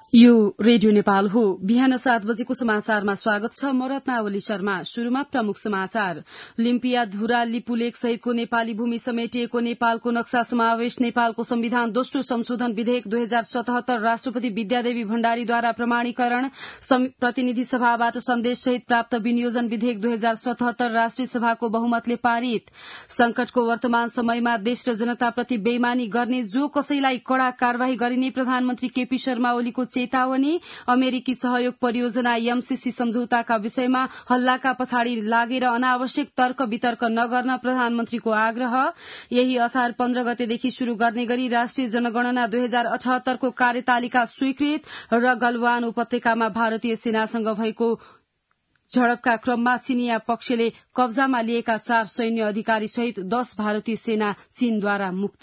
यो रेडियो नेपाल हो। बिहान 7 बजेको समाचारमा स्वागत छ। म रत्नावली शर्मा। शुरूमा प्रमुख समाचार। लिम्पिया धुरा लिपुलेक सहितको नेपाली भूमि समेटिएको नेपालको नक्सा समावेश नेपालको संविधान दोस्रो संशोधन विधेयक 2077 राष्ट्रपति विद्यादेवी भण्डारीद्वारा प्रमाणीकरण। प्रतिनिधि सभाबाट सन्देश सहित प्राप्त विनियोजन विधेयक 2077 राष्ट्रिय सभाको बहुमतले पारित। संकटको वर्तमान समयमा देश र जनताप्रति बेइमानी गर्ने जो कसैलाई कड़ा कार्यवाही गरिने प्रधानमन्त्री केपी शर्मा ओलीको चेतावनी। अमेरिकी सहयोग परियोजना एमसीसी सम्झौताका विषयमा हल्लाका पछाडि लागेर अनावश्यक तर्क वितर्क नगर्न प्रधानमन्त्रीको आग्रह। यही असार 15 गतेदेखि शुरू गर्ने गरी राष्ट्रिय जनगणना 2078 को कार्यतालिका स्वीकृत। र गलवान उपत्यकामा भारतीय सेनासँग भएको झडपका क्रममा चीनिया पक्षले कब्जामा लिएका 4 सैन्य अधिकारी सहित 10 भारतीय सेना चीनद्वारा मुक्त।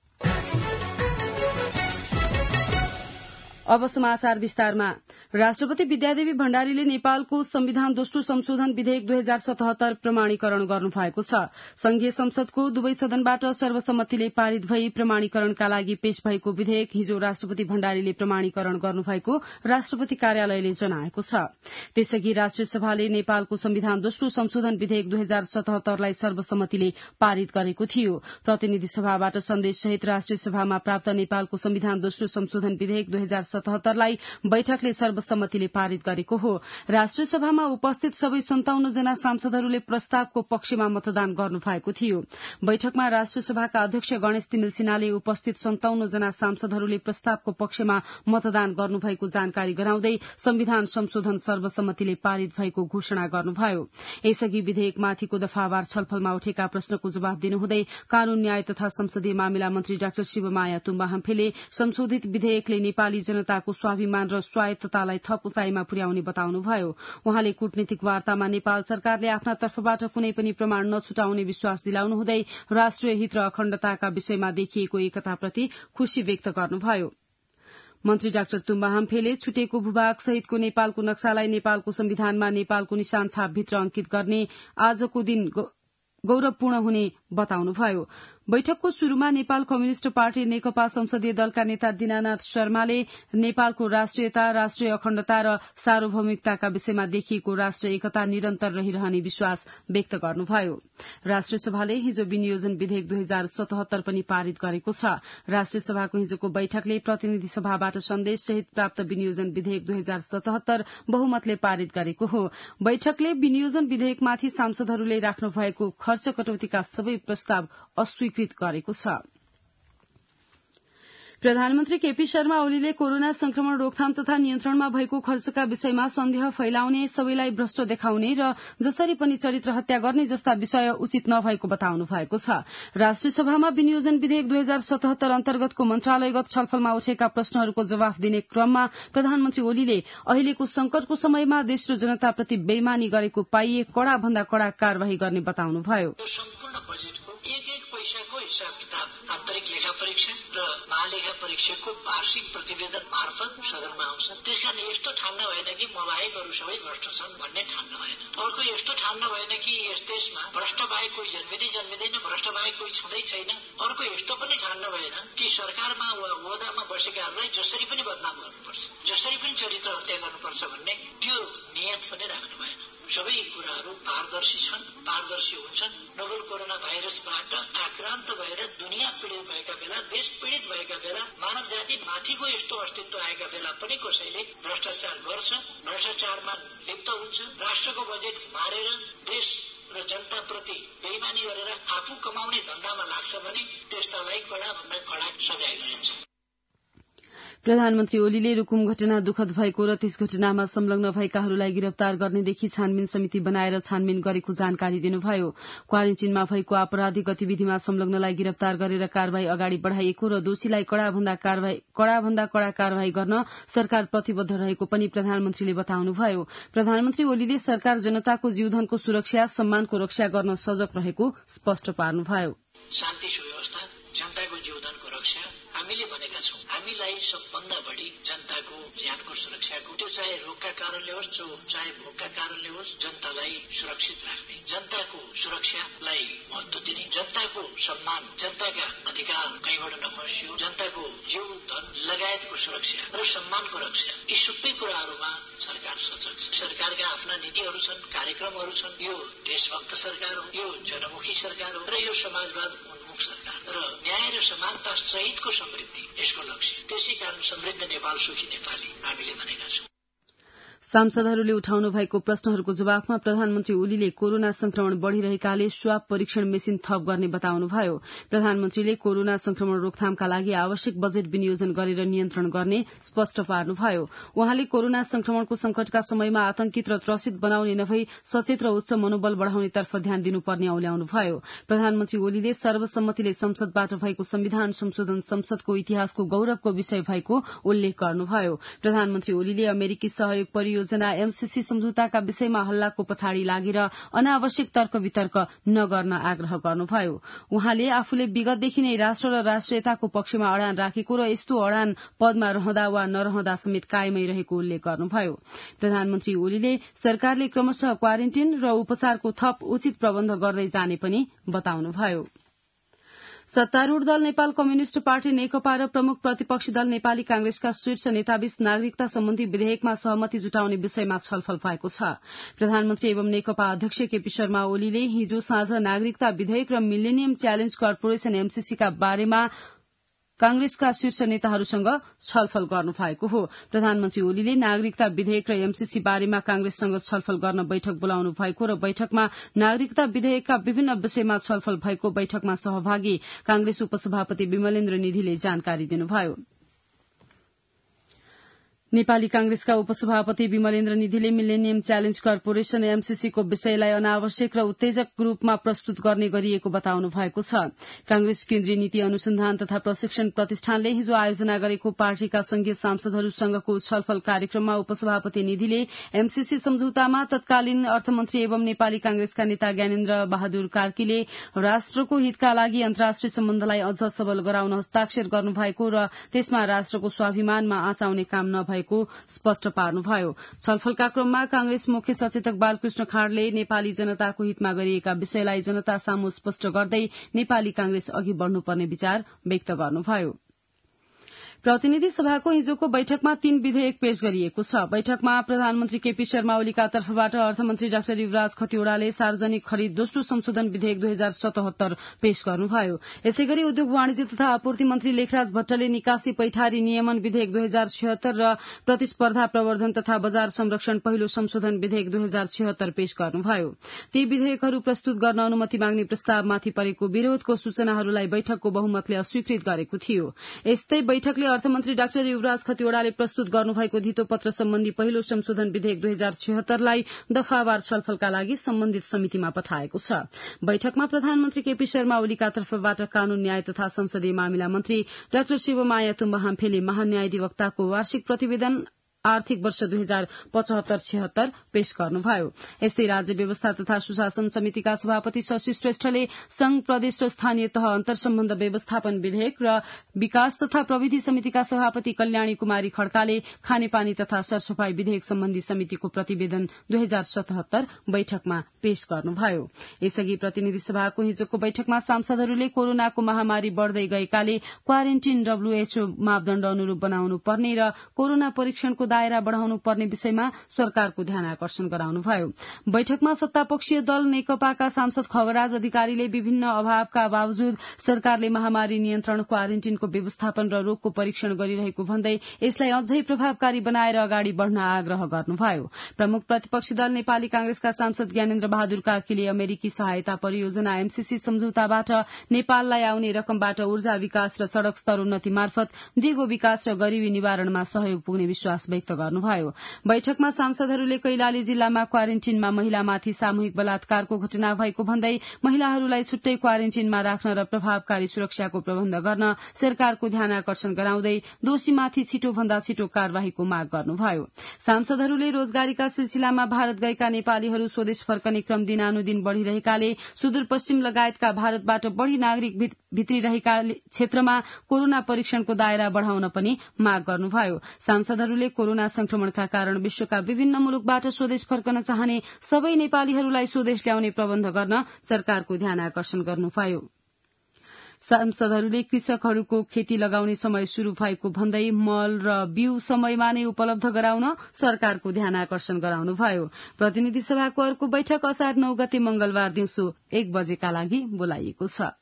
अब समाचार विस्तारमा। राष्ट्रपति विद्यादेवी भण्डारीले नेपालको संविधान दोस्रो संशोधन विधेयक 2077 प्रमाणीकरण गर्नुभएको छ। संघीय संसदको दुवै सदनबाट सर्वसम्मतिले पारित भई प्रमाणीकरणका लागि पेश भएको विधेयक हिजो राष्ट्रपति भण्डारीले प्रमाणीकरण गर्नुभएको राष्ट्रपति कार्यालयले जनाएको छ। त्यसअघि राष्ट्रिय सभाले नेपालको संविधान दोस्रो संशोधन विधेयक 2077 लाई सर्वसम्मतिले पारित गरेको थियो। प्रतिनिधि सभाबाट सन्देश सहित राष्ट्रिय सभामा प्राप्त नेपालको संविधान दोस्रो संशोधन विधेयक 2077 लाई बैठकले सर्वसम्मतिले पारित गरेको हो। राष्ट्रिय सभामा उपस्थित सबै 57 जना सांसदहरूले प्रस्तावको पक्षमा मतदान गर्नुभएको थियो। बैठकमा राष्ट्रिय सभाका अध्यक्ष गणेश तिमिल सिन्हाले उपस्थित 57 जना सांसदहरूले प्रस्तावको पक्षमा मतदान गर्नुभएको जानकारी गराउँदै संविधान संशोधन सर्वसम्मतिले पारित भएको घोषणा गर्नुभयो। यसअघि विधेयकमाथिको दफावार छलफलमा उठेका प्रश्नको जवाब दिनुहुँदै कानून न्याय तथा संसदीय मामिला मन्त्री डाक्टर शिवमाया तुम्बाहम्फेले संशोधित विधेयकले नेपाली जनताको स्वाभिमान र स्वायत्ततालाई थप उचाइमा पुर्याउने बताउनुभयो। उहाँले कूटनीतिक वार्तामा नेपाल सरकारले आफ्ना तर्फबाट कुनै पनि प्रमाण नछुटाउने विश्वास दिलाउनु हुँदै राष्ट्रिय हित र अखण्डताका विषयमा देखिएको एकताप्रति खुशी व्यक्त गर्नुभयो। मन्त्री डाक्टर तुम्बाहम्फेले छुटेको भूभाग सहितको नेपालको नक्सालाई नेपालको संविधानमा नेपालको निशान छापभित्र अंकित गर्ने आजको दिन गौरवपूर्ण हुने बताउनुभयो। बैठकको शुरूमा नेपाल कम्युनिष्ट पार्टी नेकपा संसदीय दलका नेता दीनानाथ शर्माले नेपालको राष्ट्रियता, राष्ट्रिय अखण्डता र सार्वभौमिकताका विषयमा देखिएको राष्ट्रिय एकता निरन्तर रहिरहने विश्वास व्यक्त गर्नुभयो। राष्ट्रिय सभाले हिजो विनियोजन विधेयक 2077 पनि पारित गरेको छ। राष्ट्रिय सभाको हिजोको बैठकले प्रतिनिधि सभाबाट सन्देश सहित प्राप्त विनियोजन विधेयक 2077 बहुमतले पारित गरेको हो। बैठकले विनियोजन विधेयकमाथि सांसदहरूले राख्नु भएको खर्च कटौतीका सबै प्रस्ताव अस्वीकृत गरेको छ। प्रधानमन्त्री केपी शर्मा ओलीले कोरोना संक्रमण रोकथाम तथा नियन्त्रणमा भएको खर्चका विषयमा सन्देह फैलाउने, सबैलाई भ्रष्ट देखाउने र जसरी पनि चरित्र हत्या गर्ने जस्ता विषय उचित नभएको बताउनु भएको छ। राष्ट्रिय सभामा विनियोजन विधेयक 2077 अन्तर्गतको मन्त्रालयगत छलफलमा उठेका प्रश्नहरूको जवाफ दिने क्रममा प्रधानमन्त्री ओलीले अहिलेको संकटको समयमा देश र जनताप्रति बेइमानी गरेको पाइए कड़ा भन्दा कड़ा कार्यवाही गर्ने बताउनुभयो। हिसाब किताब आन्तरिक लेखा परीक्षण र महालेखा परीक्षकको वार्षिक प्रतिवेदन मार्फत सदनमा आउँछ। त्यसकारण यस्तो ठान्न भएन कि म बाहेक अरू सबै भ्रष्ट छन् भन्ने ठान्न भएन। अर्को यस्तो ठान्न भएन कि यस देशमा भ्रष्ट बाहेक कोही जन्मिँदैन, भ्रष्ट बाहेक कोही छँदै छैन। अर्को यस्तो पनि ठान्न भएन कि सरकारमा वा ओहदामा बसेकाहरूलाई जसरी पनि बदनाम गर्नुपर्छ, जसरी पनि चरित्र हत्या गर्नुपर्छ भन्ने त्यो नियत पनि राख्नु भएन। सबै कुराहरू पारदर्शी छन्, पारदर्शी हुन्छन्। नोभल कोरोना भाइरसबाट आक्रान्त भएर दुनियाँ पीड़ित भएका बेला, देश पीड़ित भएका बेला, मानव जाति माथिको यस्तो अस्तित्व आएका बेला पनि कसैले भ्रष्टाचार गर्छ, भ्रष्टाचारमा लिप्त हुन्छ, राष्ट्रको बजेट मारेर देश र जनताप्रति बेइमानी गरेर आफू कमाउने धन्दामा लाग्छ भने त्यस्तालाई कडा भन्दा कडा सजाय गरिन्छ। प्रधानमन्त्री ओलीले रुकुम घटना दुखद भएको र त्यस घटनामा संलग्न भएकाहरूलाई गिरफ्तार गर्नेदेखि छानबिन समिति बनाएर छानबिन गरेको जानकारी दिनुभयो। क्वारेन्टिनमा भएको आपराधिक गतिविधिमा संलग्नलाई गिरफ्तार गरेर कार्यवाही अगाडि बढ़ाइएको र दोषीलाई कड़ा भन्दा कड़ा कार्यवाही गर्न सरकार प्रतिबद्ध रहेको पनि प्रधानमन्त्रीले बताउनुभयो। प्रधानमन्त्री ओलीले सरकार जनताको जीवधनको सुरक्षा, सम्मानको रक्षा गर्न सजग रहेको स्पष्ट पार्नुभयो। शान्ति सुव्यवस्था, जनताको जीवधनको रक्षा, हामीले भनेका छौं हामीलाई सबभन्दा बढी जनताको ज्यानको सुरक्षाको, त्यो चाहे रोगका कारणले होस् चाहे भोकका कारणले होस्, जनतालाई सुरक्षित राख्ने, जनताको सुरक्षालाई महत्व दिने, जनताको सम्मान, जनताका अधिकार कहीँबाट नफसियो, जनताको जीव धन लगायतको सुरक्षा र सम्मानको रक्षा, यी सबै कुराहरूमा सरकार सचेत छ। सरकारका आफ्ना नीतिहरू छन्, कार्यक्रमहरू छन्। यो देशभक्त सरकार हो, यो जनमुखी सरकार हो र यो समाजवाद उन्मुख सरकार र न्याय र समानता सहितको समृद्धि यसको लक्ष्य। त्यसै कारण समृद्ध नेपाल सुखी नेपाली हामीले भनेका छौं। सांसदहरूले उठाउनु भएको प्रश्नहरूको जवाफमा प्रधानमन्त्री ओलीले कोरोना संक्रमण बढ़िरहेकाले स्वाब परीक्षण मेसिन थप गर्ने बताउनुभयो। प्रधानमन्त्रीले कोरोना संक्रमण रोकथामका लागि आवश्यक बजेट विनियोजन गरेर नियन्त्रण गर्ने स्पष्ट पार्नुभयो। उहाँले कोरोना संक्रमणको संकटका समयमा आतंकित र त्रसित बनाउने नभई सचेत र उच्च मनोबल बढ़ाउनेतर्फ ध्यान दिनुपर्ने औल्याउनुभयो। प्रधानमन्त्री ओलीले सर्वसम्मतिले संसदबाट भएको संविधान संशोधन संसदको इतिहासको गौरवको विषय भएको उल्लेख गर्नुभयो। प्रधानमन्त्री ओलीले अमेरिकी सहयोग परियोजना एमसीसी सम्झौताका विषयमा हल्लाको पछाडि लागेर अनावश्यक तर्क वितर्क नगर्न आग्रह गर्नुभयो। उहाँले आफूले विगतदेखि नै राष्ट्र र राष्ट्रियताको पक्षमा अडान राखेको र यस्तो अडान पदमा रहँदा वा नरहँदा समेत कायमै रहेको उल्लेख गर्नुभयो। प्रधानमन्त्री ओलीले सरकारले क्रमशः क्वारेन्टिन र उपचारको थप उचित प्रबन्ध गर्दै जाने पनि बताउनुभयो। सत्तारूढ़ दल नेपाल कम्युनिष्ट पार्टी नेकपा र प्रमुख प्रतिपक्षी दल नेपाली कांग्रेसका शीर्ष नेताबीच नागरिकता सम्बन्धी विधेयकमा सहमति जुटाउने विषयमा छलफल भएको छ। प्रधानमन्त्री एवं नेकपा अध्यक्ष केपी शर्मा ओलीले हिजो साँझ नागरिकता विधेयक र मिलेनियम च्यालेन्ज कर्पोरेशन एमसीसीका बारेमा कांग्रेसका शीर्ष नेताहरूसँग छलफल गर्नुभएको हो। प्रधानमन्त्री ओलीले नागरिकता विधेयक र एमसीसी बारेमा कांग्रेससँग छलफल गर्न बैठक बोलाउनु भएको र बैठकमा नागरिकता विधेयकका विभिन्न विषयमा छलफल भएको बैठकमा सहभागी कांग्रेस उपसभापति विमलेन्द्र निधिले जानकारी दिनुभयो। नेपाली कांग्रेसका उपसभापति विमलेन्द्र निधिले मिलेनियम च्यालेन्ज कर्पोरेशन एमसीसीको विषयलाई अनावश्यक र उत्तेजक रूपमा प्रस्तुत गर्ने गरिएको बताउनु भएको छ। कांग्रेस केन्द्रीय नीति अनुसन्धान तथा प्रशिक्षण प्रतिष्ठानले हिजो आयोजना गरेको पार्टीका संघीय सांसदहरूसँगको छलफल कार्यक्रममा उपसभापति निधिले एमसीसी सम्झौतामा तत्कालीन अर्थमन्त्री एवं नेपाली कांग्रेसका नेता ज्ञानेन्द्र बहादुर कार्कीले राष्ट्रको हितका लागि अन्तर्राष्ट्रिय सम्बन्धलाई अझ सबल गराउन हस्ताक्षर गर्नुभएको र त्यसमा राष्ट्रको स्वाभिमानमा आँचाउने काम नभएको स्पष्ट पार्नुभयो। छलफलका क्रममा कांग्रेस मुख्य सचेतक बालकृष्ण खाड़ले नेपाली जनताको हितमा गरिएका विषयलाई जनता सामु स्पष्ट गर्दै नेपाली कांग्रेस अघि बढ़नुपर्ने विचार व्यक्त गर्नुभयो। प्रतिनिधि सभाको हिजोको बैठकमा 3 विधेयक पेश गरिएको छ। बैठकमा प्रधानमन्त्री केपी शर्मा ओलीका तर्फबाट अर्थमन्त्री डाक्टर युवराज खतिवड़ाले सार्वजनिक खरिद दोस्रो संशोधन विधेयक 2077 पेश गर्नुभयो। यसैगरी उद्योग वाणिज्य तथा आपूर्ति मन्त्री लेखराज भट्टले निकासी पैठारी नियमन विधेयक 2076 र प्रतिस्पर्धा प्रवर्धन तथा बजार संरक्षण पहिलो संशोधन विधेयक 2076 पेश गर्नुभयो। ती विधेयकहरू प्रस्तुत गर्न अनुमति माग्ने प्रस्तावमाथि परेको विरोधको सूचनाहरूलाई बैठकको बहुमतले अस्वीकृत गरेको थियो। यस्तै बैठकले अर्थमन्त्री डाक्टर युवराज खतिवड़ाले प्रस्तुत गर्नुभएको धितोपत्र सम्बन्धी पहिलो संशोधन विधेयक 2076 लाई दफावार छलफलका लागि सम्बन्धित समितिमा पठाएको छ। बैठकमा प्रधानमन्त्री केपी शर्मा ओलीका तर्फबाट कानून न्याय तथा संसदीय मामिला मन्त्री डाक्टर शिवमाया तुम्बा हाम्फेले महान्यायाधिवक्ताको वार्षिक प्रतिवेदन आर्थिक वर्ष 2075-76 पेश गर्नुभयो। यस्तै राज्य व्यवस्था तथा सुशासन समितिका सभापति शशि श्रेष्ठले संघ प्रदेश र स्थानीय तह अन्तर्सम्बन्ध व्यवस्थापन विधेयक र विकास तथा प्रविधि समितिका सभापति कल्याणी कुमारी खड्काले खानेपानी तथा सरसफाई विधेयक सम्बन्धी समितिको प्रतिवेदन 2077 बैठकमा पेश गर्नुभयो। यसअघि प्रतिनिधि सभाको हिजोको बैठकमा सांसदहरूले कोरोनाको महामारी बढ़दै गएकाले क्वारेन्टिन WHO मापदण्ड अनुरूप बनाउनु पर्ने र कोरोना परीक्षणको दायरा बढ़ाउनु पर्ने विषयमा सरकारको ध्यान आकर्षण गराउनुभयो। बैठकमा सत्तापक्षीय दल नेकपाका सांसद खगराज अधिकारीले विभिन्न अभावका बावजुद सरकारले महामारी नियन्त्रण क्वारेन्टिनको व्यवस्थापन र रोगको परीक्षण गरिरहेको भन्दै यसलाई अझै प्रभावकारी बनाएर अगाडि बढ़न आग्रह गर्नुभयो। प्रमुख प्रतिपक्षी दल नेपाली कांग्रेसका सांसद ज्ञानेन्द्र बहादुर कार्कीले अमेरिकी सहायता परियोजना एमसीसी सम्झौताबाट नेपाललाई आउने रकमबाट ऊर्जा विकास र सड़क स्तरोन्नति मार्फत दिगो विकास र गरीबी निवारणमा सहयोग पुग्ने विश्वास व्यक्त गर्नुभयो। बैठकमा सांसदहरूले कैलाली जिल्लामा क्वारेन्टिनमा महिलामाथि सामूहिक बलात्कारको घटना भएको भन्दै महिलाहरूलाई छुट्टै क्वारेन्टिनमा राख्न र प्रभावकारी सुरक्षाको प्रबन्ध गर्न सरकारको ध्यान आकर्षण गराउँदै दोषीमाथि छिटोभन्दा छिटो कार्यवाहीको माग गर्नुभयो। सांसदहरूले रोजगारीका सिलसिलामा भारत गएका नेपालीहरू स्वदेश फर्कने क्रम दिनानुदिन बढ़िरहेकाले सुदूरपश्चिम लगायतका भारतबाट बढ़ी नागरिक भित्रिरहेका क्षेत्रमा कोरोना परीक्षणको दायरा बढ़ाउन पनि माग गर्नुभयो। सांसदहरूले कोरोना संक्रमणका कारण विश्वका विभिन्न मुलुकबाट स्वदेश फर्कन चाहने सबै नेपालीहरूलाई स्वदेश ल्याउने प्रबन्ध गर्न सरकारको ध्यान आकर्षण गर्नुभयो। सांसदहरूले कृषकहरूको खेती लगाउने समय शुरू भएको भन्दै मल र बिउ समयमा नै उपलब्ध गराउन सरकारको ध्यान आकर्षण गराउनुभयो। प्रतिनिधि सभाको अर्को बैठक असार 9 गते मंगलबार दिउँसो 1 बजेका लागि बोलाइएको छ।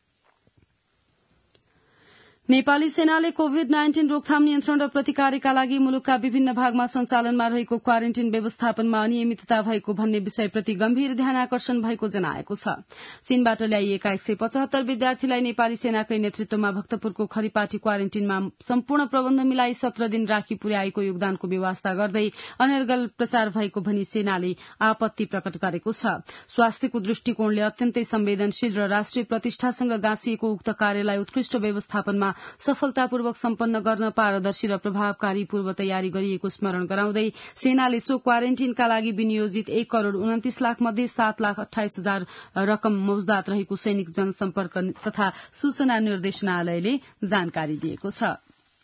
नेपाली सेनाले कोभिड-19 रोकथाम नियन्त्रण र प्रतिकारका लागि मुलुकका विभिन्न भागमा सञ्चालनमा रहेको क्वारेन्टिन व्यवस्थापनमा अनियमितता भएको भन्ने विषयप्रति गम्भीर ध्यान आकर्षण भएको जनाएको छ। चीनबाट ल्याइएका 175 विद्यार्थीलाई नेपाली सेनाकै नेतृत्वमा भक्तपुरको खरिपाटी क्वारेन्टिनमा सम्पूर्ण प्रबन्ध मिलाई 17 दिन राखी पुर्याएको योगदानको व्यवस्था गर्दै अनर्गल प्रचार भएको भनी सेनाले आपत्ति प्रकट गरेको छ। स्वास्थ्यको दृष्टिकोणले अत्यन्तै संवेदनशील र राष्ट्रिय प्रतिष्ठासँग गाँसिएको उक्त कार्यलाई उत्कृष्ट व्यवस्थापनमा सफलतापूर्वक सम्पन्न गर्न पारदर्शी र प्रभावकारी पूर्व तयारी गरिएको स्मरण गराउँदै सेनाले सो क्वारेन्टिनका लागि विनियोजित 1 करोड़ 29 लाख मध्ये 7,28,000 रकम मौजदात रहेको सैनिक जनसम्पर्क तथा सूचना निर्देशनालयले जानकारी दिएको छ।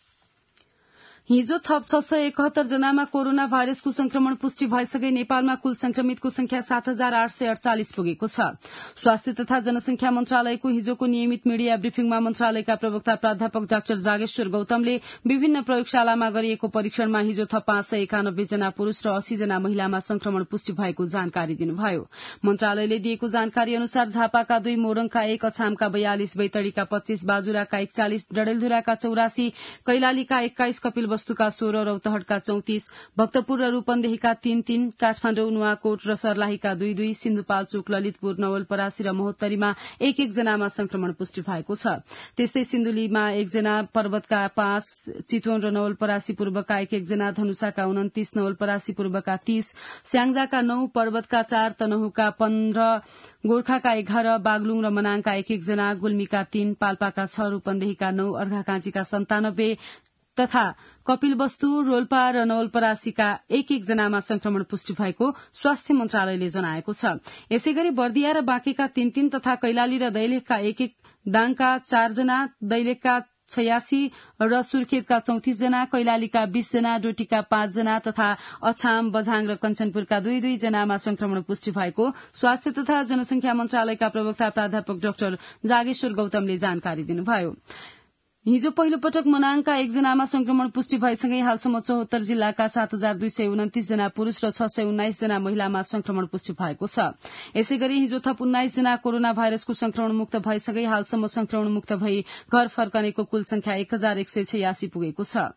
हिजो थप 671 जनामा कोरोना भाइरसको संक्रमण पुष्टि भएसँगै नेपालमा कुल संक्रमितको संख्या 7,848 पुगेको छ। स्वास्थ्य तथा जनसंख्या मन्त्रालयको हिजोको नियमित मीडिया ब्रिफिङमा मन्त्रालयका प्रवक्ता प्राध्यापक डाक्टर जागेश्वर गौतमले विभिन्न प्रयोगशालामा गरिएको परीक्षणमा हिजो थप 591 जना पुरूष र 80 जना महिलामा संक्रमण पुष्टि भएको जानकारी दिनुभयो। मन्त्रालयले दिएको जानकारी अनुसार झापाका 2, मोरङका 1, अछामका 42, बैतडीका 25, बाजुराका 41, डडेलधुराका 84, कैलालीका 21, कपिल वस्तुका 16, रौतहटका 34, भक्तपुर र रूपन्देहीका 3-3, काठमाडौँ, नुवाकोट र सर्लाहीका 2-2, सिन्धुपाल्चोक, ललितपुर, नवलपरासी र महोत्तरीमा 1-1 जनामा संक्रमण पुष्टि भएको छ। त्यस्तै सिन्धुलीमा 1 जना, पर्वतका 5, चितवन र नवलपरासी पूर्वका 1-1 जना, धनुषाका 29, नवलपरासी पूर्वका 30, स्याङ्जाका 9, पर्वतका 4, तनहुका 15, गोर्खाका 11, बागलुङ र मनाङका 1-1 जना, गुल्मीका 3, पाल्पाका 6, रूपन्देहीका 9, अर्घाखाँचीका 97 तथा कपिलवस्तु, रोल्पा र नवलपरासीका 1-1 जनामा संक्रमण पुष्टि भएको स्वास्थ्य मन्त्रालयले जनाएको छ। यसैगरी बर्दिया र बाँकेका 3-3 तथा कैलाली र दैलेखका 1-1, दाङका 4 जना, दैलेखका 86 र सुर्खेतका 34 जना, कैलालीका 20 जना, डोटीका 5 जना तथा अछाम, बझाङ र कञ्चनपुरका 2-2 जनामा संक्रमण पुष्टि भएको स्वास्थ्य तथा जनसंख्या मन्त्रालयका प्रवक्ता प्राध्यापक डाक्टर जागेश्वर गौतमले जानकारी दिनुभयो। हिजो पहिलो पटक मनाङका 1 जनामा संक्रमण पुष्टि भएसँगै हालसम्म 74 जिल्लाका 7,229 जना पुरूष र 619 जना महिलामा संक्रमण पुष्टि भएको छ। यसैगरी हिजो थप 19 जना कोरोना भाइरसको संक्रमण मुक्त भएसँगै हालसम्म संक्रमण मुक्त भई घर फर्कनेको कुल संख्या 1,186 पुगेको छ।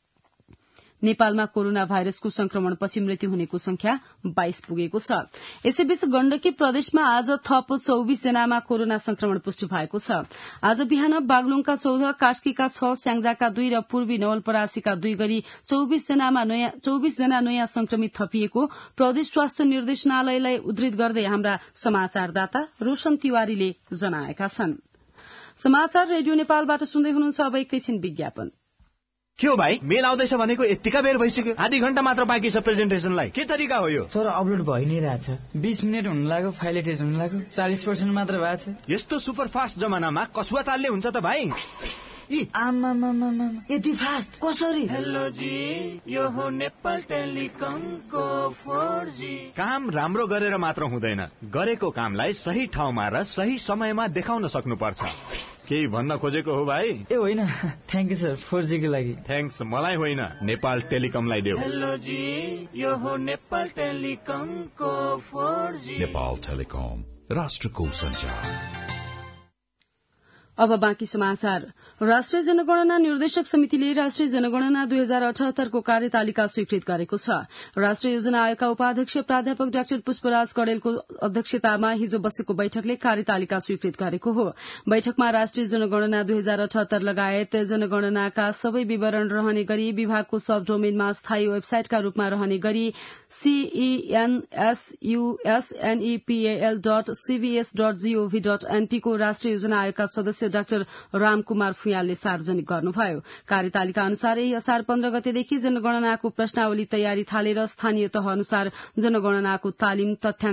नेपालमा कोरोना भाइरसको संक्रमणपछि मृत्यु हुनेको संख्या 22 पुगेको छ। यसैबीच गण्डकी प्रदेशमा आज थप 24 जनामा कोरोना संक्रमण पुष्टि भएको छ। आज बिहान बागलुङका 14, कास्कीका 6, स्याङ्जाका 2 र पूर्वी नवलपरासीका 2 गरी 24 जना नयाँ संक्रमित थपिएको प्रदेश स्वास्थ्य निर्देशनालयलाई उद्धृत गर्दै हाम्रा समाचारदाता रोशन तिवारीले जनाएका छन्। समाचार रेडियो नेपालबाट सुन्दै हुनुहुन्छ। अब एकैछिन विज्ञापन। के हो भाइ, मेल आउँदैछ भनेको यतिका बेर भइसक्यो, आधी घण्टा मात्र बाँकी छ प्रेजेन्टेसनलाई। के तरिका हो यो? सर, अपलोड भइ नै रहेछ। 20 मिनेट हुन लाग्यो, फाइल एटेच हुन लाग्यो, 40% मात्र भएको छ। यस्तो सुपर फास्ट जमानामा कसुवा तालले हुन्छ त भाइ? यति फास्ट कसरी? हेलो जी, यो हो नेपाल टेलिकमको 4G। काम राम्रो गरेर मात्र हुँदैन, गरेको कामलाई सही ठाउँमा र सही समयमा देखाउन सक्नुपर्छ। केही भन्न खोजेको हो भाइ? ए होइन, थ्याङ्क यू सर 4G को लागि। थ्याङ्क्स मलाई होइन, नेपाल टेलिकमलाई देऊ। हेलो जी, यो हो नेपाल टेलिकमको 4G। नेपाल टेलिकम, राष्ट्रको संचार। अब बाँकी समाचार। राष्ट्रिय जनगणना निर्देशक समितिले राष्ट्रिय जनगणना 2078 को कार्यतालिका स्वीकृत गरेको छ। राष्ट्रिय योजना आयोगका उपाध्यक्ष प्राध्यापक डाक्टर पुष्पराज कडेलको अध्यक्षतामा हिजो बसेको बैठकले कार्यतालिका स्वीकृत गरेको हो। बैठकमा राष्ट्रिय जनगणना 2078 लगायत जनगणनाका सबै विवरण रहने गरी विभागको सब डोमेनमा स्थायी वेबसाइटका रूपमा रहने गरी censusenepal.cbs.gov.np को राष्ट्रिय योजना आयोगका सदस्य डाक्टर रामकुमार फुयालले सार्वजनिक गर्नुभयो। कार्यतालिका अनुसार यही असार 15 गतेदेखि जनगणनाको प्रश्नावली तयारी थालेर स्थानीय तह अनुसार जनगणनाको तालिम,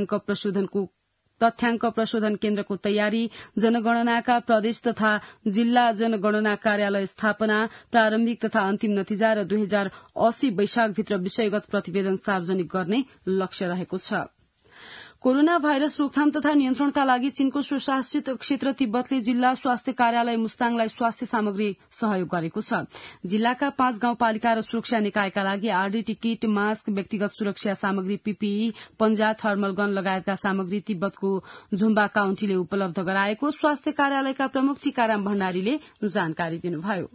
तथ्याङ्क प्रशोधन केन्द्रको तयारी, जनगणनाका प्रदेश तथा जिल्ला जनगणना कार्यालय स्थापना, प्रारम्भिक तथा अन्तिम नतिजा र 2080 वैशाखभित्र विषयगत प्रतिवेदन सार्वजनिक गर्ने लक्ष्य रहेको छ। कोरोना भाइरस रोकथाम तथा नियन्त्रणका लागि चीनको स्वशासित क्षेत्र तिब्बतले जिल्ला स्वास्थ्य कार्यालय मुस्ताङलाई स्वास्थ्य सामग्री सहयोग गरेको छ। जिल्लाका 5 गाउँपालिका र सुरक्षा निकायका लागि आरडीटी किट, मास्क, व्यक्तिगत सुरक्षा सामग्री, पीपीई, पंजा, थर्मल गन लगायतका सामग्री तिब्बतको झुम्बा काउन्टीले उपलब्ध गराएको स्वास्थ्य कार्यालयका प्रमुख टीकाराम भण्डारीले जानकारी दिनुभयो।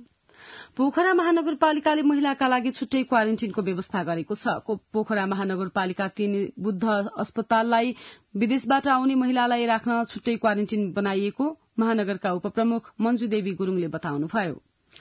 पोखरा महानगरपालिकाले महिलाका लागि छुट्टै क्वारेन्टिनको व्यवस्था गरेको छ। पोखरा महानगरपालिका 3 बुद्ध अस्पताललाई विदेशबाट आउने महिलालाई राख्न छुट्टै क्वारेन्टिन बनाइएको महानगरका उपप्रमुख मंजू देवी गुरूङले बताउनुभयो।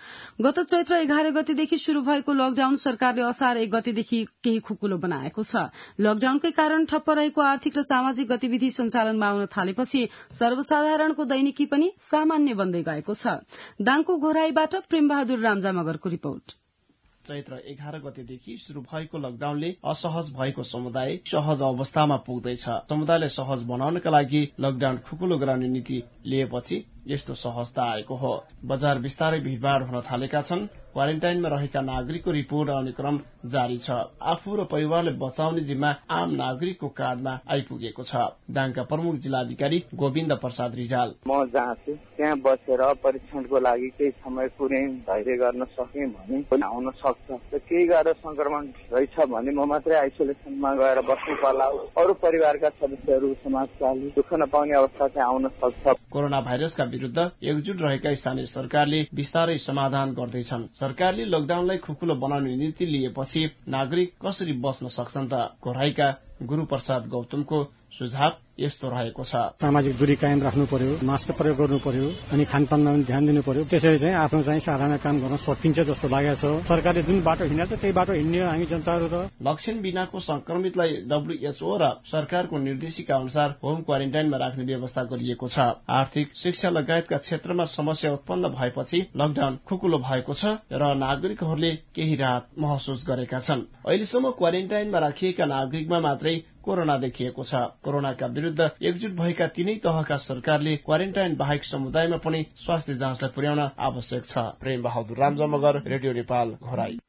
गत चैत्र 11 गतेदेखि शुरू भएको लकडाउन सरकारले असार 1 गतेदेखि केही खुकुलो बनाएको छ। लकडाउनकै कारण ठप्प रहेको आर्थिक र सामाजिक गतिविधि सञ्चालनमा आउन थालेपछि सर्वसाधारणको दैनिकी पनि सामान्य बन्दै गएको छ। दाङको घोराईबाट प्रेमबहादुर रामजामगरको रिपोर्ट। चैत्र 11 गतेदेखि शुरू भएको लकडाउनले असहज भएको समुदाय सहज अवस्थामा पुग्दैछ। समुदायलाई सहज बनाउनका लागि लकडाउन खुकुलो गराउने नीति लिएपछि यस्तो सहजता आएको हो। बजार बिस्तारै भीड़भाड़ हुन थालेका छन्। क्वारेन्टाइनमा रहेका नागरिकको रिपोर्ट आउने क्रम जारी छ। आफू र परिवारलाई बचाउने जिम्मा आम नागरिकको कार्डमा आइपुगेको छ। दाङका प्रमुख जिल्लाधिकारी गोविन्द प्रसाद रिजाल, म जहाँ छु त्यहाँ बसेर परीक्षणको लागि केही समय कुनै धैर्य गर्न सके भने आउन सक्छ। केही गरेर संक्रमण रहेछ भने म मात्रै आइसोलेसनमा गएर बस्नु पर्ला। अरू परिवारका सदस्यहरू समाजका दुःख नपाउने अवस्था चाहिँ आउन सक्छ। कोरोना भाइरसका विरूद्ध एकजुट रहेका स्थानीय सरकारले बिस्तारै समाधान गर्दैछन्। सरकारले लकडाउनलाई खुकुलो बनाउने नीति लिएपछि नागरिक कसरी बस्न सक्छन् त? घोराईका गुरूप्रसाद गौतमको सुझाव यस्तो रहेको छ। सामाजिक दूरी कायम राख्नु पर्यो, मास्क प्रयोग गर्नु पर्यो, अनि खानपानमा पनि ध्यान दिनु पर्यो। त्यसरी चाहिँ आफ्नो चाहिँ साधारण काम गर्न सकिन्छ जस्तो लागेको छ। सरकारले जुन बाटो हिँडेको छ त्यही बाटो हिँड्ने हामी जनताहरू त। लक्षण बिनाको संक्रमितलाई WHO र सरकारको निर्देशिका अनुसार होम क्वारेन्टाइनमा राख्ने व्यवस्था गरिएको छ। आर्थिक, शिक्षा लगायतका क्षेत्रमा समस्या उत्पन्न भएपछि लकडाउन खुकुलो भएको छ र नागरिकहरूले केही राहत महसुस गरेका छन्। अहिलेसम्म क्वारेन्टाइनमा राखिएका नागरिकमा मात्रै कोरोना देखिएको छ। कोरोनाका विरूद्ध एकजुट भएका तीनै तहका सरकारले क्वारेन्टाइन बाहेक समुदायमा पनि स्वास्थ्य जाँचलाई पुर्याउन आवश्यक छ। प्रेम बहादुर रामजमगर, रेडियो नेपाल, घोराई।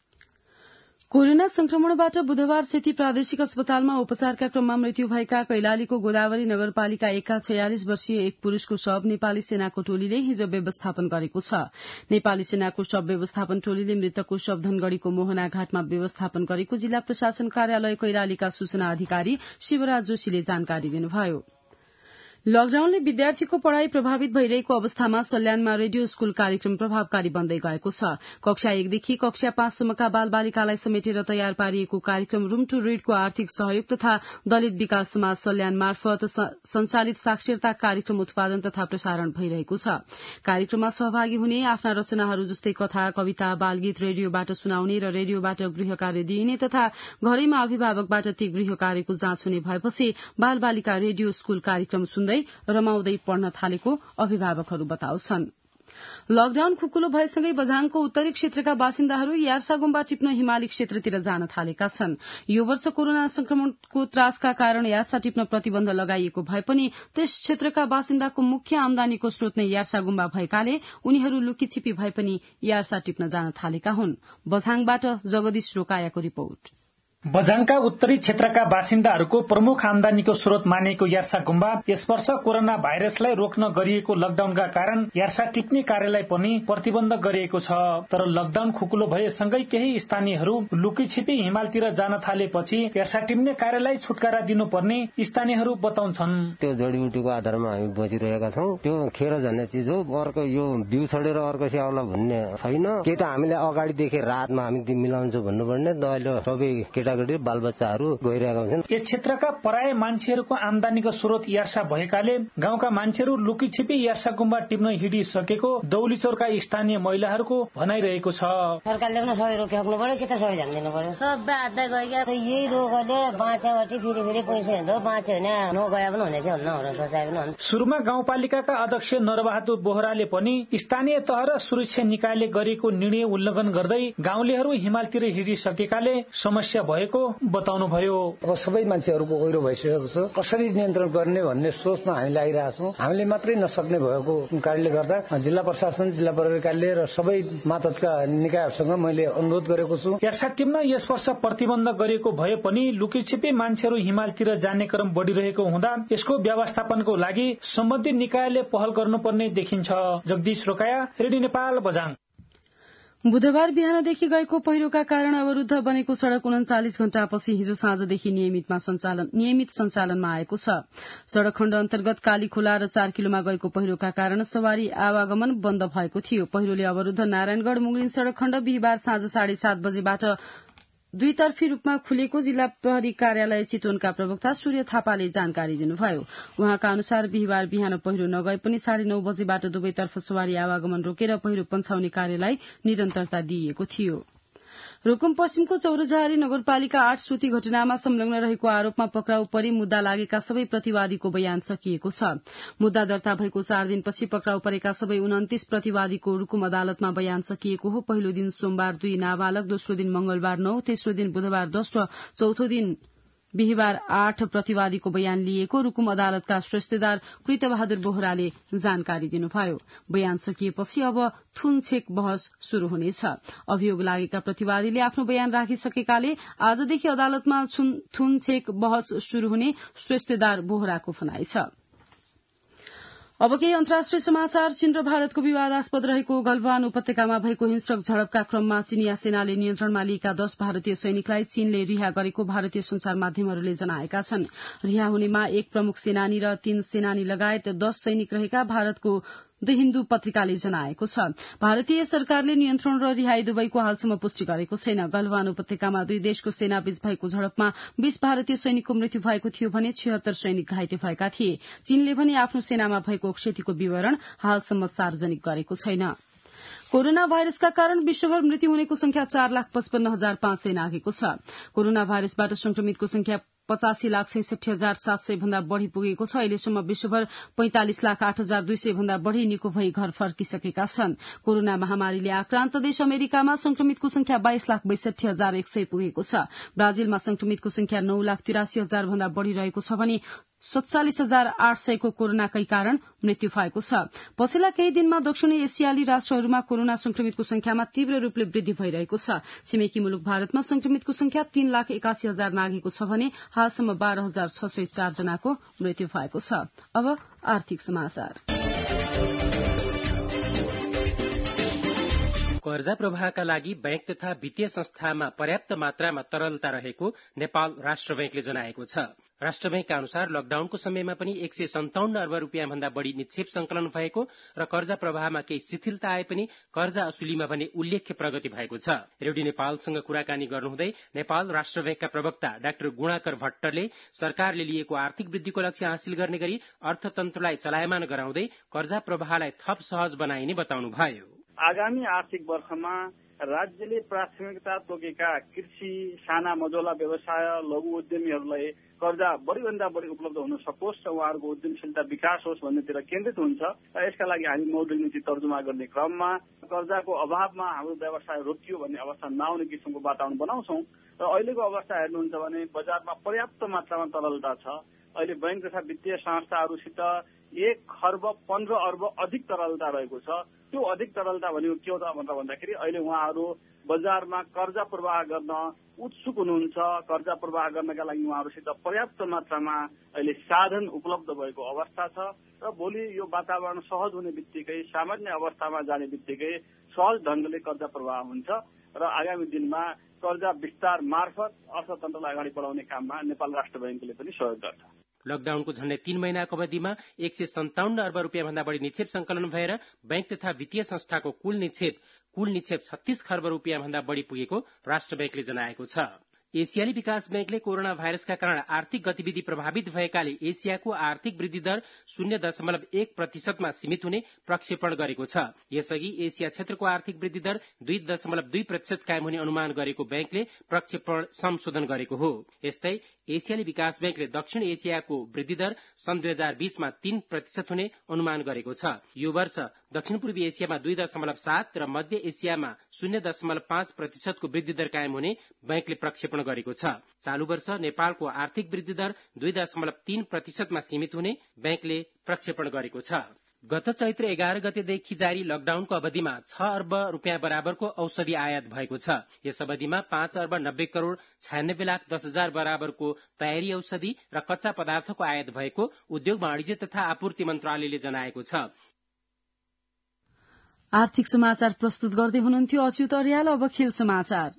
कोरोना संक्रमणबाट बुधबार सेती प्रादेशिक अस्पतालमा उपचारका क्रममा मृत्यु भएका कैलालीको गोदावरी नगरपालिका 1 का 46 वर्षीय एक पुरूषको शव नेपाली सेनाको टोलीले हिजो व्यवस्थापन गरेको छ। नेपाली सेनाको शव व्यवस्थापन टोलीले मृतकको शव धनगढ़ीको मोहना घाटमा व्यवस्थापन गरेको जिल्ला प्रशासन कार्यालय कैलालीका सूचना अधिकारी शिवराज जोशीले जानकारी दिनुभयो। लकडाउनले विद्यार्थीको पढ़ाई प्रभावित भइरहेको अवस्थामा सल्यानमा रेडियो स्कूल कार्यक्रम प्रभावकारी बन्दै गएको छ। कक्षा 1 देखि कक्षा 5 सम्मका बाल बालिकालाई समेटेर तयार पारिएको कार्यक्रम रूम टू रीडको आर्थिक सहयोग तथा दलित विकास समाज सल्यान मार्फत संचालित साक्षरता कार्यक्रम उत्पादन तथा प्रसारण भइरहेको छ। कार्यक्रममा सहभागी हुने आफ्ना रचनाहरू जस्तै कथा, कविता, बालगीत रेडियोबाट सुनाउने र रेडियोबाट गृह कार्य दिइने तथा घरैमा अभिभावकबाट ती गृह कार्यको जाँच हुने भएपछि बाल बालिका रेडियो स्कूल कार्यक्रम सुन्दै रमाउँदै पढ्न थालेको अभिभावकहरू बताउँछन्। लकडाउन खुकुलो भएसँगै बझाङको उत्तरी क्षेत्रका बासिन्दाहरू यार्सा गुम्बा टिप्न हिमाली क्षेत्रतिर जान थालेका छन्। यो वर्ष कोरोना संक्रमणको त्रासका कारण यार्सा टिप्न प्रतिबन्ध लगाइएको भए पनि त्यस क्षेत्रका बासिन्दाको मुख्य आमदानीको स्रोत नै यार्सा गुम्बा भएकाले उनीहरू लुकीछिपी भए पनि यार्सा टिप्न जान थालेका हुन्। बझाङबाट जगदीश रोकायाको रिपोर्ट। बझाङका उत्तरी क्षेत्रका बासिन्दाहरूको प्रमुख आमदानीको स्रोत मानिएको यार्सा गुम्बा यस वर्ष कोरोना भाइरसलाई रोक्न गरिएको लकडाउनका कारण यार्सा टिप्ने कार्यलाई पनि प्रतिबन्ध गरिएको छ। तर लकडाउन खुकुलो भएसँगै केही स्थानीयहरू लुकीछिपी हिमालतिर जान थालेपछि यार्सा टिप्ने कार्यलाई छुटकारा दिनुपर्ने स्थानीयहरू बताउँछन्। त्यो जडीबुटीको आधारमा हामी बचिरहेका छौँ। त्यो खेर झन्ने चिज हो। अर्को यो बिउ छडेर अर्को स्याउला भन्ने छैन। के त हामीले अगाडिदेखि रातमा हामी मिलाउँछौँ भन्नुपर्ने अहिले सबै केटाकेटी बालबच्चाहरू गइरहेका हुन्छन्। यस क्षेत्रका पराय मान्छेहरूको आमदानीको स्रोत यार्सा भएकाले गाउँका मान्छेहरू लुकीछिपी यार्सा गुम्बा टिप्न हिँडिसकेको दौलीचौरका स्थानीय महिलाहरूको भनाइरहेको छ। सरकारले पनि सबै रोकिहाल्नु पर्यो, के त सबै ध्यान दिनु पर्यो। सबै हातै गइगयो। यही रोगले बाँच्योपछि फेरि पैसा हिँड्दो, बाँच्यो भने नगए पनि हुने चाहिँ हुन्न सोचाइ पनि हुन्छ। सुरुमा गाउँपालिकाका अध्यक्ष नरबहादुर बोहराले पनि स्थानीय तह र सुरक्षा निकायले गरेको निर्णय उल्लङ्घन गर्दै गाउँलेहरू हिमालतिर हिँडिसकेकाले समस्या भएको बताउनुभयो। अब सबै मान्छेहरूको ओहिरो भइसकेको छ। कसरी नियन्त्रण गर्ने भन्ने सोचमा हामी लागिरहेका छौँ। हामीले मात्रै नसक्ने भएको कारणले गर्दा जिल्ला प्रशासन, जिल्ला प्रहरी कार्यालय र सबै मातहतका निकायहरूसँग मैले अनुरोध गरेको छु। यार्सा टिप्न यस वर्ष प्रतिबन्ध गरिएको भए पनि लुकीछिपी मान्छेहरू हिमालतिर जाने क्रम बढ़िरहेको हुँदा यसको व्यवस्थापनको लागि सम्बन्धित निकायले पहल गर्नुपर्ने देखिन्छ। जगदीश रोकाया, रेडियो नेपाल, बझाङ। बुधबार बिहानदेखि गएको पहिरोका कारण अवरूद्ध बनेको सड़क 39 घण्टापछि हिजो साँझदेखि नियमित सञ्चालनमा आएको छ। सड़क खण्ड अन्तर्गत कालीखोला र 4 किलोमा गएको पहिरोका कारण सवारी आवागमन बन्द भएको थियो। पहिरोले अवरूद्ध नारायणगढ़ मुंगलिन सड़क खण्ड बिहिबार साँझ 7:30 बजेबाट दुईतर्फी रूपमा खुलेको जिल्ला प्रहरी कार्यालय चितवनका प्रवक्ता सूर्य थापाले जानकारी दिनुभयो। उहाँका अनुसार बिहिबार बिहान पहिरो नगए पनि 9:30 बजेबाट दुवैतर्फ सवारी आवागमन रोकेर पहिरो पन्छाउने कार्यलाई निरन्तरता दिइएको थियो। रूकुम पश्चिमको चौरजहारी नगरपालिका 8 सुती घटनामा संलग्न रहेको आरोपमा पक्राउ परी मुद्दा लागेका सबै प्रतिवादीको बयान सकिएको छ। मुद्दा दर्ता भएको 4 दिनपछि पक्राउ परेका सबै 29 प्रतिवादीको रूकुम अदालतमा बयान सकिएको हो। पहिलो दिन सोमबार 2 नाबालक, दोस्रो दिन मंगलबार 9, तेस्रो दिन बुधबार 10 र चौथो दिन बिहिबार 8 प्रतिवादीको बयान लिएको रूकुम अदालतका श्रेष्ठदार कृतबहादुर बोहराले जानकारी दिनुभयो। बयान सकिएपछि अब थुनछेक बहस शुरू हुनेछ। अभियोग लागेका प्रतिवादीले आफ्नो बयान राखिसकेकाले आजदेखि अदालतमा थुनछेक बहस शुरू हुने श्रेष्ठदार बोहराको भनाइ छ। अब केही अन्तर्राष्ट्रिय समाचार। चीन र भारतको विवादास्पद रहेको गलवान उपत्यकामा भएको हिंस्रक झडपका क्रममा चीनिया सेनाले नियन्त्रणमा लिएका 10 भारतीय सैनिकलाई चीनले रिहा गरेको भारतीय संचार माध्यमहरूले जनाएका छन्। रिहा हुनेमा एक प्रमुख सेनानी र 3 सेनानी लगायत 10 सैनिक रहेका भारतको द हिन्दू पत्रिकाले जनाएको छ। भारतीय सरकारले नियन्त्रण र रिहाई दुवैको हालसम्म पुष्टि गरेको छैन। गलवान उपत्यकामा दुई देशको सेनाबीच भएको झडपमा 20 भारतीय सैनिकको मृत्यु भएको थियो भने 76 सैनिक घाइते भएका थिए। चीनले पनि आफ्नो सेनामा भएको क्षतिको विवरण हालसम्म सार्वजनिक गरेको छैन। कोरोना भाइरसका कारण विश्वभर मृत्यु हुनेको संख्या 4,55,500 नाघेको छ। कोरोना भाइरसबाट संक्रमितको संख्या 85,66,700 भन्दा बढ़ी पुगेको छ। अहिलेसम्म विश्वभर 45,08,200 भन्दा बढ़ी निको भई घर फर्किसकेका छन्। कोरोना महामारीले आक्रान्त देश अमेरिकामा संक्रमितको संख्या 22,62,100 पुगेको छ। ब्राजिलमा संक्रमितको संख्या 9,83,000 भन्दा बढ़ी रहेको छ भने 47,800 को कोरोनाकै कारण मृत्यु भएको छ। पछिल्ला केही दिनमा दक्षिणी एसियाली राष्ट्रहरूमा कोरोना संक्रमितको संख्यामा तीव्र रूपले वृद्धि भइरहेको छ। छिमेकी मुलुक भारतमा संक्रमितको संख्या 3,81,000 नागेको छ भने हालसम्म 12,604 जनाको मृत्यु भएको छ। अब आर्थिक समाचार। कर्जा प्रवाहका लागि बैंक तथा वित्तीय संस्थामा पर्याप्त मात्रामा तरलता रहेको नेपाल राष्ट्र बैंकले जनाएको छ। राष्ट्र बैंकका अनुसार लकडाउनको समयमा पनि 157 अर्ब रूपियाँ भन्दा बढ़ी निक्षेप संकलन भएको र कर्जा प्रवाहमा केही शिथिलता आए पनि कर्जा असुलीमा भने उल्लेख्य प्रगति भएको छ। रेडियो नेपालसँग कुराकानी गर्नुहुँदै नेपाल राष्ट्र बैंकका प्रवक्ता डाक्टर गुणाकर भट्टले सरकारले लिएको आर्थिक वृद्धिको लक्ष्य हासिल गर्ने गरी अर्थतन्त्रलाई चलायमान गराउँदै कर्जा प्रवाहलाई थप सहज बनाइने बताउनुभयो। आगामी आर्थिक वर्षमा राज्यले प्राथमिकता तोकेका कृषि, साना मझौला व्यवसाय, लघु उद्यमीहरूलाई कर्जा बढ़ीभन्दा बढ़ी उपलब्ध हुन सकोस् र उहाँहरूको उद्यमशीलता विकास होस् भन्नेतिर केन्द्रित हुन्छ। र यसका लागि हामी मौद्रिक नीति तर्जुमा गर्ने क्रममा कर्जाको अभावमा हाम्रो व्यवसाय रोकियो भन्ने अवस्था नआउने किसिमको वातावरण बनाउँछौँ। र अहिलेको अवस्था हेर्नुहुन्छ भने बजारमा पर्याप्त मात्रामा तरलता छ। अहिले बैंक तथा वित्तीय संस्थाहरूसित 1 खर्ब 15 अर्ब अधिक तरलता रहेको छ। त्यो अधिक तरलता भनेको के हो त भन्दाखेरि अहिले उहाँहरू बजारमा कर्जा प्रवाह गर्न उत्सुक हुनुहुन्छ। कर्जा प्रवाह गर्नका लागि उहाँहरूसित पर्याप्त मात्रामा अहिले साधन उपलब्ध भएको अवस्था छ र भोलि यो वातावरण सहज हुने बित्तिकै, सामान्य अवस्थामा जाने बित्तिकै सहज ढंगले कर्जा प्रवाह हुन्छ र आगामी दिनमा कर्जा विस्तार मार्फत अर्थतन्त्रलाई अगाडि बढाउने काममा नेपाल राष्ट्र बैंकले पनि सहयोग गर्छ। लकडाउनको झण्डै 3 महिनाको अवधिमा 157 अर्ब रुपियाँ भन्दा बढ़ी निक्षेप संकलन भएर बैंक तथा वित्तीय संस्थाको कुल निक्षेप 36 खर्ब रुपियाँ भन्दा बढ़ी पुगेको राष्ट्र बैंकले जनाएको छ। एसियाली विकास बैंकले कोरोना भाइरसका कारण आर्थिक गतिविधि प्रभावित भएकाले एसियाको आर्थिक वृद्धि दर 0.1% सीमित हुने प्रक्षेपण गरेको छ। यसअघि एसिया क्षेत्रको आर्थिक वृद्धि दर 2.2% कायम हुने अनुमान गरेको बैंकले प्रक्षेपण संशोधन गरेको हो। यस्तै एसियाली विकास बैंकले दक्षिण एसियाको वृद्धि दर सन् 2020 मा 3% हुने अनुमान गरेको छ। यो वर्ष दक्षिण पूर्वी एसियामा 2.7 र मध्य एसियामा 0.5% को वृद्धि दर कायम हुने बैंकले प्रक्षेपण गरेको छ। चालू वर्ष नेपालको आर्थिक वृद्धि दर 2.3% मा सीमित हुने बैंकले प्रक्षेपण गरेको छ। गत चैत्र 11 गतेदेखि जारी लकडाउनको अवधिमा 6 अर्ब रुपियाँ बराबरको औषधि आयात भएको छ। यस अवधिमा 5 अर्ब 90 करोड़ 96 लाख 10 हजार बराबरको तयारी औषधि र कच्चा पदार्थको आयात भएको उद्योग वाणिज्य तथा आपूर्ति मन्त्रालयले जनाएको छ। आर्थिक समाचार प्रस्तुत गर्दै हुनुहुन्थ्यो अच्युत अर्याल। अब खेल समाचार।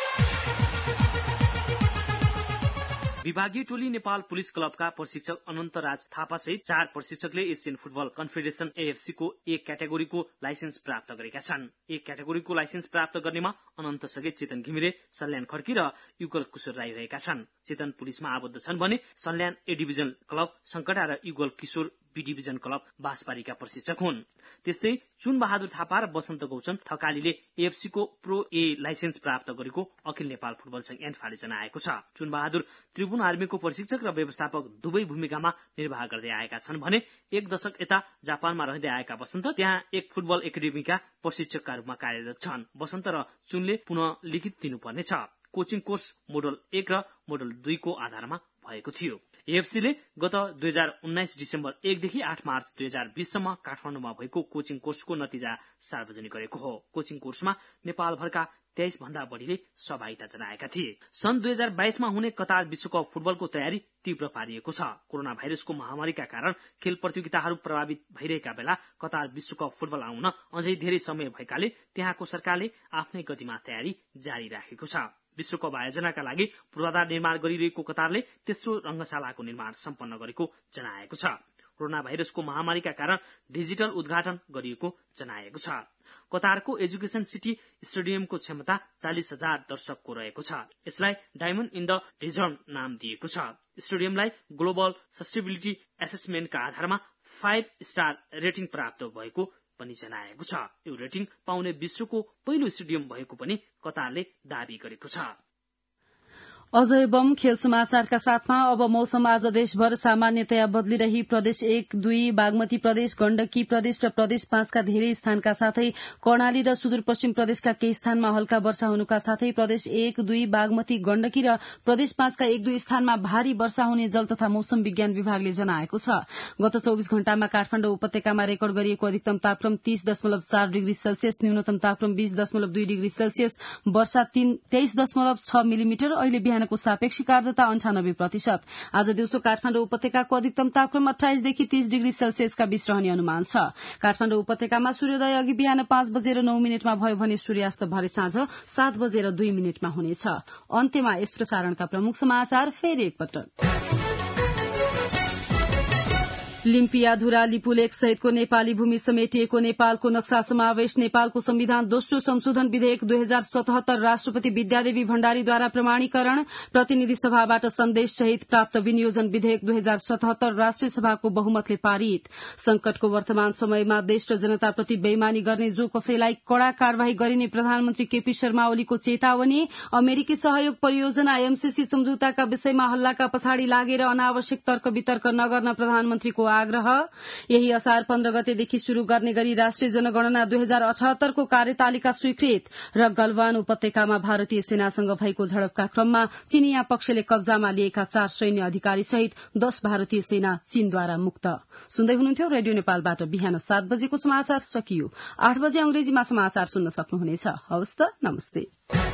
विभागीय टोली नेपाल पुलिस क्लबका प्रशिक्षक अनन्तराज थापा सहित 4 प्रशिक्षकले एसियन फुटबल कन्फेडरेशन एएफसी को A क्याटेगोरीको लाइसेन्स प्राप्त गरेका छन्। A क्याटेगोरीको लाइसेन्स प्राप्त गर्नेमा अनन्त सगे, चेतन घिमिरे, सल्यान खड्की र युगल कुशोर राई रहेका छन्। चेतन पुलिसमा आबद्ध छन् भने Salyan A division club Sankata र Yugal Kishor B division club बाँसबारीका प्रशिक्षक हुन्। त्यस्तै चुन बहादुर थापा र बसन्त गौचन थकालीले एएफसी को प्रो ए लाइसेन्स प्राप्त गरेको अखिल नेपाल फुटबल संघ एन्फाले जनाएको छ। चुन बहादुर त्रिभुवन आर्मीको प्रशिक्षक र व्यवस्थापक दुवै भूमिकामा निर्वाह गर्दै आएका छन् भने 1 दशक यता जापानमा रहँदै आएका बसन्त त्यहाँ एक फुटबल एकाडेमीका प्रशिक्षकका रूपमा कार्यरत छन्। बसन्त र चुनले पुनः लिखित दिनुपर्नेछ। कोचिङ कोर्स मोडल 1 र मोडल 2 को आधारमा भएको थियो। एएफसीले गत 2019 डिसेम्बर 1 देखि 8 मार्च 2020 सम्म काठमाडौँमा भएको कोचिङ कोर्सको नतिजा सार्वजनिक गरेको हो। कोचिङ कोर्समा नेपालभरका 23 भन्दा बढ़ीले सहभागिता जनाएका थिए। सन् 2022 मा हुने कतार विश्वकप फुटबलको तयारी तीव्र पारिएको छ। कोरोना भाइरसको महामारीका कारण खेल प्रतियोगिताहरू प्रभावित भइरहेका बेला कतार विश्वकप फुटबल आउन अझै धेरै समय भएकाले त्यहाँको सरकारले आफ्नै गतिमा तयारी जारी राखेको छ। विश्वकप आयोजनाका लागि पूर्वाधार निर्माण गरिरहेको कतारले तेस्रो रंगशालाको निर्माण सम्पन्न गरेको जनाएको छ। कोरोना भाइरसको महामारीका कारण डिजिटल उद्घाटन गरिएको जनाएको छ। कतारको एजुकेशन सिटी स्टेडियमको क्षमता 40,000 दर्शकको रहेको छ। यसलाई डायमण्ड इन द डेजर्ट नाम दिएको छ। स्टेडियमलाई ग्लोबल सस्टेनेबिलिटी एसेसमेन्टका आधारमा 5 स्टार रेटिङ प्राप्त भएको पनि जनाएको छ। यो रेटिङ पाउने विश्वको पहिलो स्टेडियम भएको पनि कतारले दावी गरेको छ। अजय बम खेल समाचारका साथमा अब मौसम आज देशभर सामान्यतया बदलिरही प्रदेश 1, 2, बागमती प्रदेश, गण्डकी प्रदेश र प्रदेश 5 का धेरै स्थानका साथै कर्णाली र सुदूरपश्चिम प्रदेशका केही स्थानमा हल्का वर्षा हुनुका साथै प्रदेश 1, 2, बागमती, गण्डकी र प्रदेश 5 का 1, 2 स्थानमा भारी वर्षा हुने जल तथा मौसम विज्ञान विभागले जनाएको छ। गत 24 घण्टामा काठमाडौँ उपत्यकामा रेकर्ड गरिएको अधिकतम तापक्रम 30.4 डिग्री सेल्सियस, न्यूनतम तापक्रम 20.2 डिग्री सेल्सियस, वर्षा 23.6 मिलिमिटर, अहिले को सापेक्षिक आर्द्रता 98%। आज दिउँसो काठमाडौँ उपत्यकाको अधिकतम तापक्रम 28 देखि 30 डिग्री सेल्सियसका बीच रहने अनुमान छ। काठमाडौँ उपत्यकामा सूर्योदय अघि बिहान 5:09 भयो भने सूर्यास्त भरे साँझ 7:02 हुनेछ। अन्त्यमा यस प्रसारणका प्रमुख समाचार फेरि एकपटक। लिम्पियाधुरा लिपुलेख सहितको नेपाली भूमि समेटिएको नेपालको नक्सा समावेश नेपालको संविधान दोस्रो संशोधन विधेयक 2077 राष्ट्रपति विद्यादेवी भण्डारीद्वारा प्रमाणीकरण, प्रतिनिधि सभाबाट सन्देश सहित प्राप्त विनियोजन विधेयक 2077 राष्ट्रिय सभाको बहुमतले पारित। संकटको वर्तमान समयमा देश र जनताप्रति बेइमानी गर्ने जो कसैलाई कड़ा कार्यवाही गरिने प्रधानमन्त्री केपी शर्मा ओलीको चेतावनी। अमेरिकी सहयोग परियोजना एमसीसी सम्झौताका विषयमा हल्लाका पछाडि लागेर अनावश्यक तर्क वितर्क नगर्न प्रधानमन्त्रीको आग्रह। यही असार 15 गतेदेखि शुरू गर्ने गरी राष्ट्रिय जनगणना 2078 को कार्यतालिका स्वीकृत र गलवान उपत्यकामा भारतीय सेनासँग भएको झडपका क्रममा चीनिया पक्षले कब्जामा लिएका 4 सैन्य अधिकारी सहित 10 भारतीय सेना चीनद्वारा मुक्त। सुन्दै हुनुहुन्थ्यो रेडियो नेपालबाट बिहान 7 बजेको समाचार सकियो। 8 बजे अंग्रेजीमा समाचार सुन्न सक्नुहुनेछ। हवस् त, नमस्ते।